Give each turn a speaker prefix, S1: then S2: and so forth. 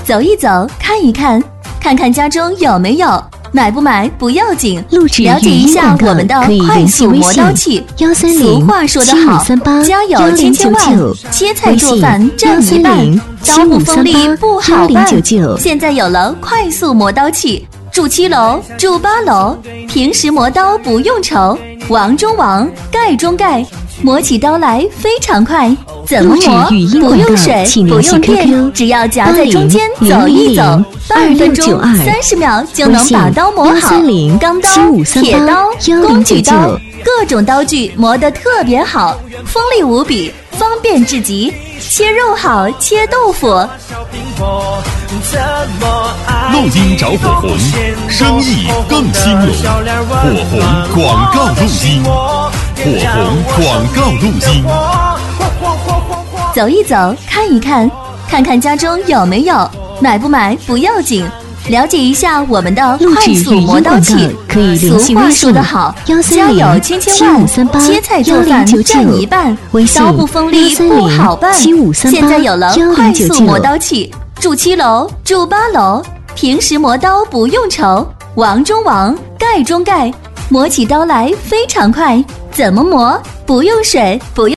S1: 走一走，看一看，看看家中有没有，买不买不要紧。了解一下我们的快速磨刀器。俗话说得好，家有千千万，切菜做饭占一半，刀不锋利不好办。现在有了快速磨刀器，住7楼，住8楼，平时磨刀不用愁，王中王，盖中盖，磨起刀来非常快。怎么磨？不用水，不用电，只要夹在中间走一走，2分钟30秒就能把刀磨好。钢刀、铁刀、工具刀，各种刀具磨得特别好，锋利无比，方便至极。切肉好，切豆腐。
S2: 录音找火红，生意更兴隆。火红广告录音，火红广告录音。
S1: 走一走，看一看，看看家中有没有，买不买不要紧。了解一下我们的快速磨刀器。俗话说得好，家有千千万，切菜做饭占一半，刀不锋利不好办。现在有了快速磨刀器，住7楼，住8楼，平时磨刀不用愁，王中王，盖中盖，磨起刀来非常快。怎么磨？不用水，不用